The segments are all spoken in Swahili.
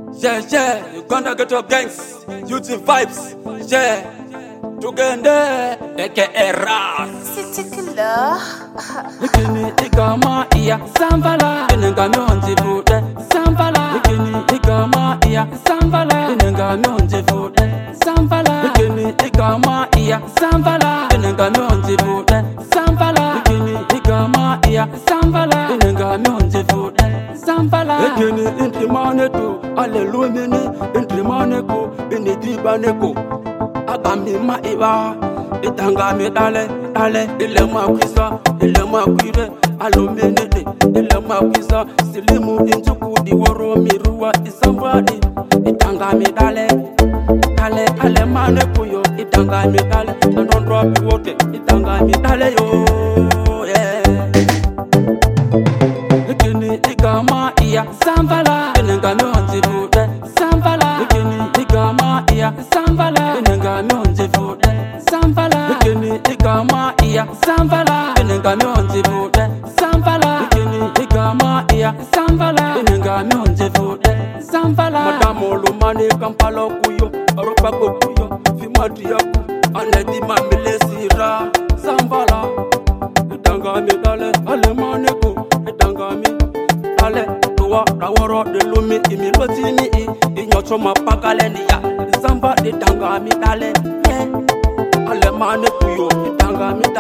Yeah, Uganda get your gangs, youth vibes, yeah. Tugende, aka Ras. City killer. Ikini ikama iya Sambala, inenga mionzi fude Sambala. Ikini ikama iya Sambala, inenga mionzi fude Sambala. Ikini ikama iya Sambala, inenga mionzi fude Sambala. Ikini ikama iya Sambala, inenga mionzi fude Sambala. Ikini intimaneku, alelumini intimaneku, inidibaneku. Agami ma iba, itanga me dale, ile ma kwisa, ile ma kwire, alumenede, ile ma kwisa, silimu intuku di woro miruwa isambadi, itanga me dale, ale mane kuyo, itanga me dale, don't drop the water, itanga me dale yo, yeah. Ikini ikama iya Sambala, inenga me onzi fude Sambala. Ikini ikama iya Sambala, inenga me onzi fude Sambala. Ikini ikama iya Sambala, inenga me onzi fude Sambala. Ikini ikama iya Sambala, inenga me onzi fude Sambala. Madamo lumane kampala kuyo, aropa kuyo, fimati yaku, anedi mamile sira Sambala. Itanga me dale, ale maneko, itanga me dale. Tuwa raworo de lumi imi loti mi inyocho mapakale niya. Samba itanga me dale, ale maneko yo. Itanga me,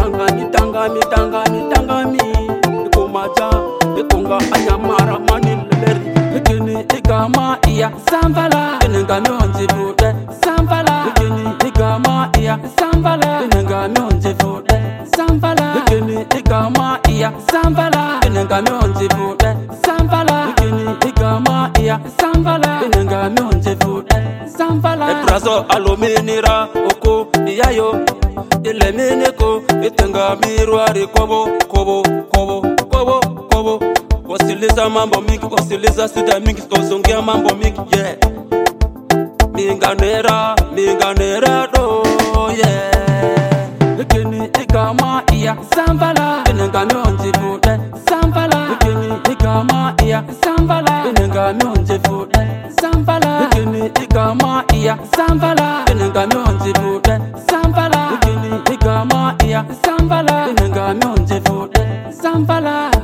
ikomaja, ikonga anyamara mani leri. Ikini ikama iya Sambala, inenga me onzi fude Sambala. Ikini ikama iya Sambala, inenga me onzi fude Sambala. Ikini ikama iya Sambala, inenga me onzi fude Sambala. Ikini ikama iya Sambala, inenga me onzi fude Sambala. Eprazo aluminira oko iyayo, ile mineko itenga mirwari kobo. Wasiliza mambo mingi, wasiliza sida mingi, kozongea mambo mingi, yeah. Minganera do, yeah. Ikini ikama iya Sambala, inenga me onzi fude Sambala. Ikini ikama iya Sambala, inenga me onzi fude Sambala. Ikini ikama iya Sambala, inenga me onzi fude Sambala. Ikini ikama iya Sambala, inenga me onzi fude Sambala.